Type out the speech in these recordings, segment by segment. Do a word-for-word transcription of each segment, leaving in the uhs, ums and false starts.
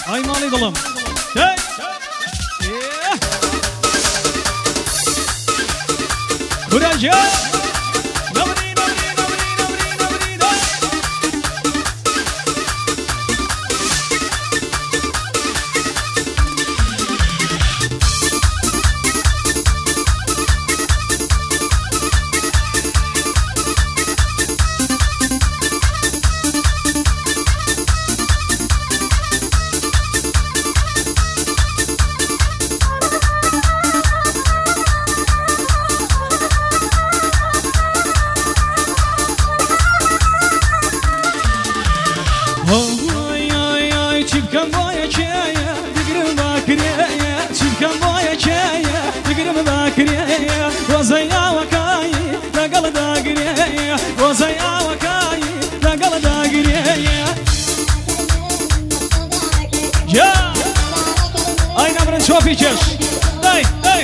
Ay mali dalım. Hey. Kuraca. Nabri nabri nabri nabri nabri da. وزيا وكاي لقل داقري وزيا وكاي لقل داقري يا اي نبرن شوفي جش داي داي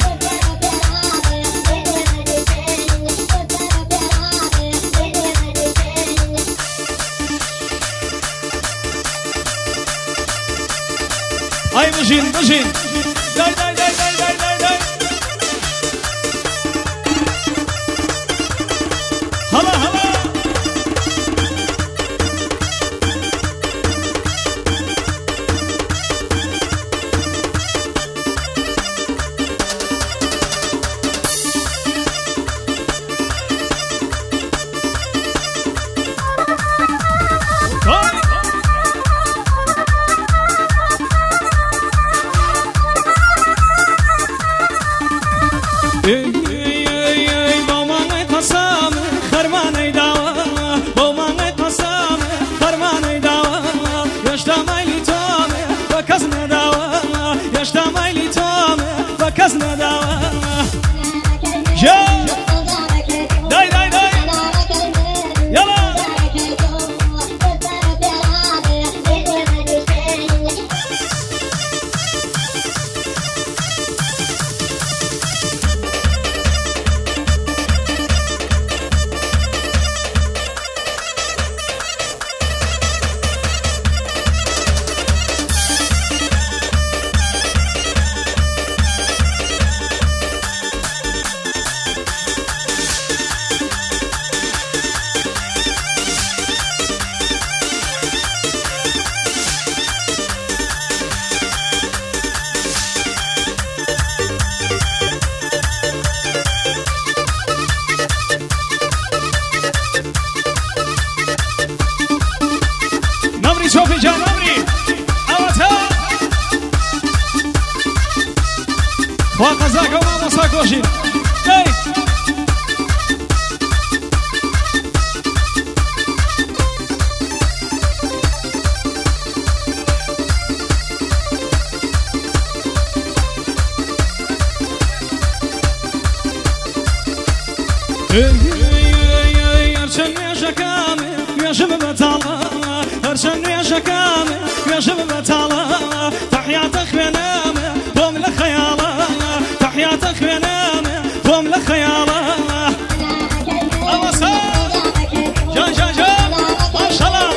اي بجين بجين داي داي داي داي داي داي داي هلا هلا كزنا دوا يا داي داي داي يلا شوفي جان عمري اوتا وقزاك وما مساكوشي اي ارشم يا شكامي يا شباب تعالى ارشم يا شكامي يا شباب تعالى تحياتك بنامي بوم لخيالة تحياتك بنامي بوم لخيالة الله سار جان جان جان ما شاء الله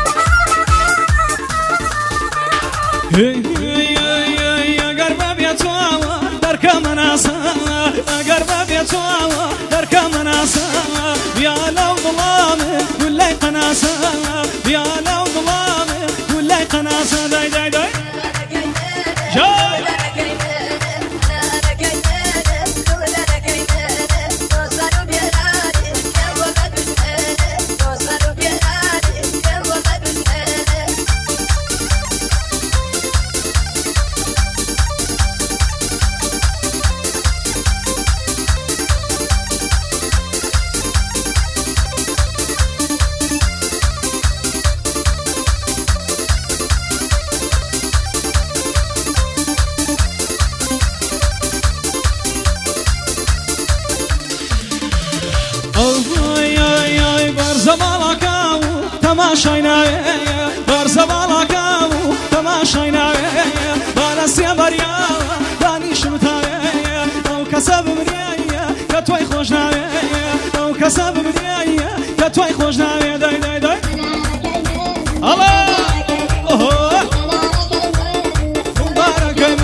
Hey, hey, hey, hey, agar babia tu يا لو ظلامي ولا قناصة يا لو ظلامي ولا قناصة داي داي داي جاي تماشينا برزا بالاكاو تماشينا بالاسيا بريا باني شمتايا او كسب مريا كتوي خوشنا او كسب مريا كتوي خوشنا داي داي داي الله اوه مبارك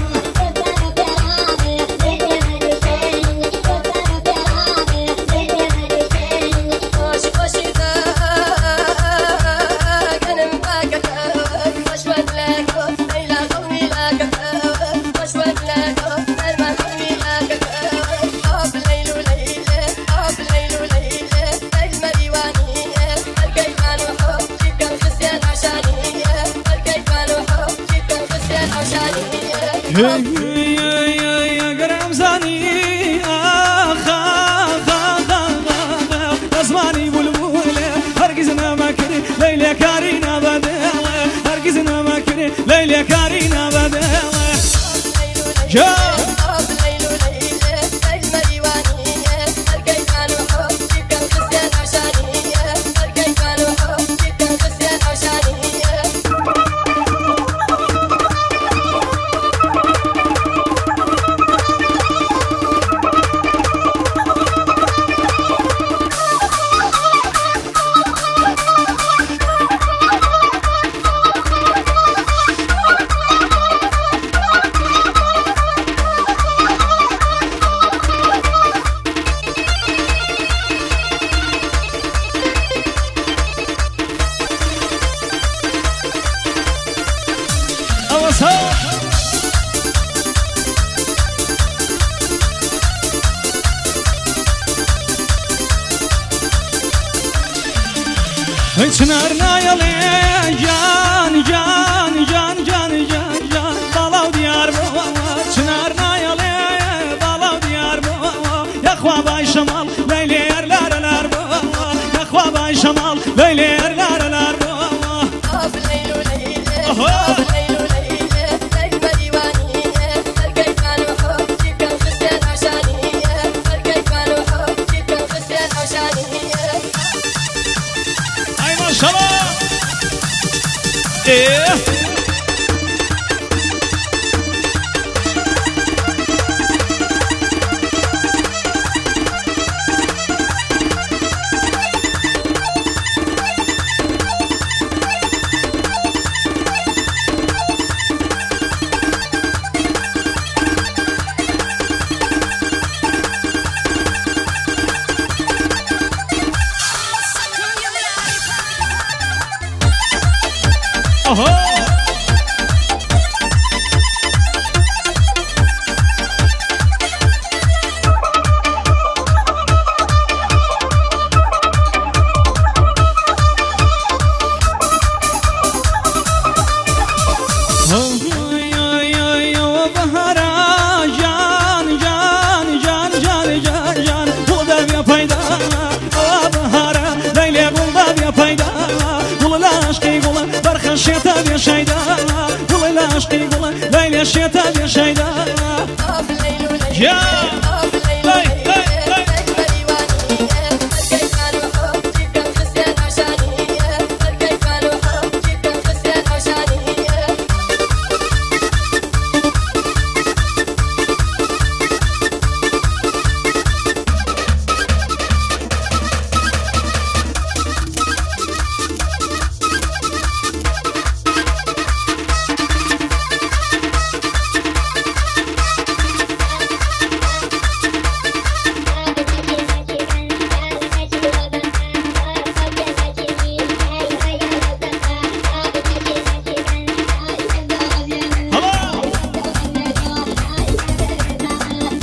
يا قرام زاني آخ آخ آخ آخ أزماني بلبولة هرقزنا مكري ليلة كارينا بدالة هرقزنا مكري ليلة كارينا بدالة جا شنارنا يا لي جان جان جان جان جان جان بالاو ديار بوا شنارنا يا لي بالاو ديار بوا يا اخوا باي شمال ليلي لار لار بوا يا اخوا باي شمال ليلي لار لار بوا اب ليل وليل اب ليل وليل اجمل واني كيف نروح كيف نخسر عشاني كيف نروح كيف نخسر عشاني ما شاء الله ايه ليلى الشتاء يا شيدا يا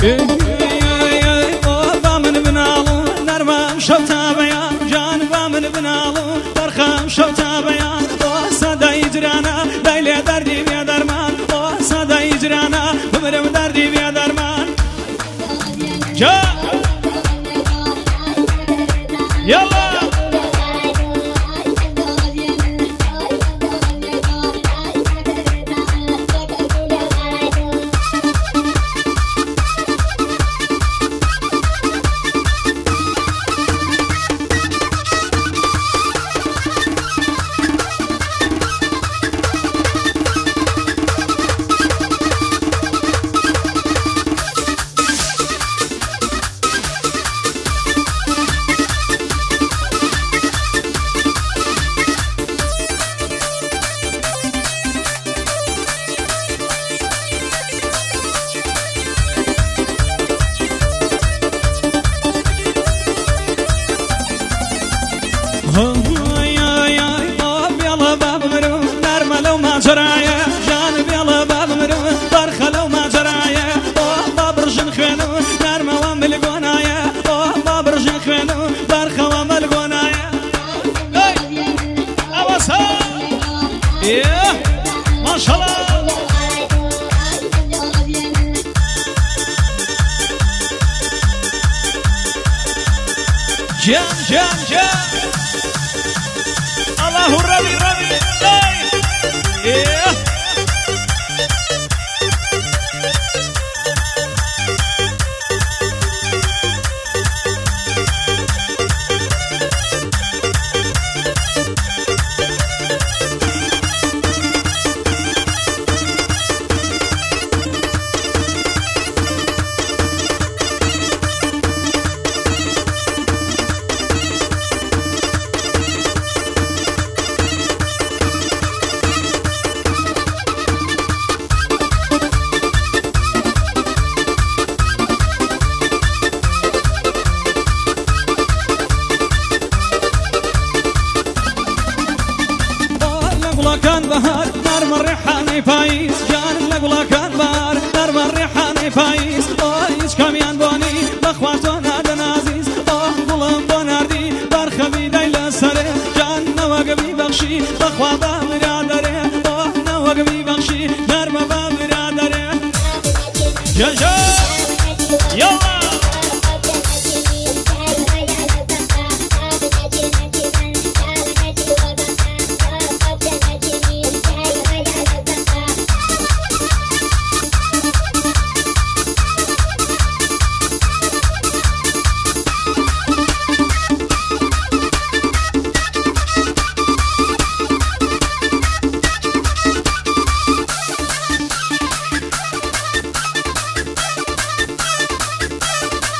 با من بنالو نرمم شوتا بیان جان با من بنالو برخم شوتا بیان با صدای جرانا لیلی دردی بیا درمان با صدای جرانا بمرم دردی بیا درمان جا یلا جرايا جان بيلا باب مرو برخلو ما جرايا بابرجن خينو نرمى وملقونايا بابرجن خينو برخا وملقونايا اوسا ايه ما شاء الله جام جام جام الله ربي ربي Yeah. كان بهار نار مريحاني فايز جان لقلا كان بهار نار مريحاني فايز بايش كميان بوني بخواتو نادن عزيز اه ظلم بوناردي برخبي دايلا سري جان نواقبي بخشي بخوابا مرادري اه نواقبي بخشي نرمى بامرادري جا جا يلا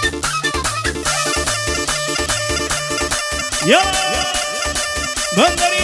يلا بندر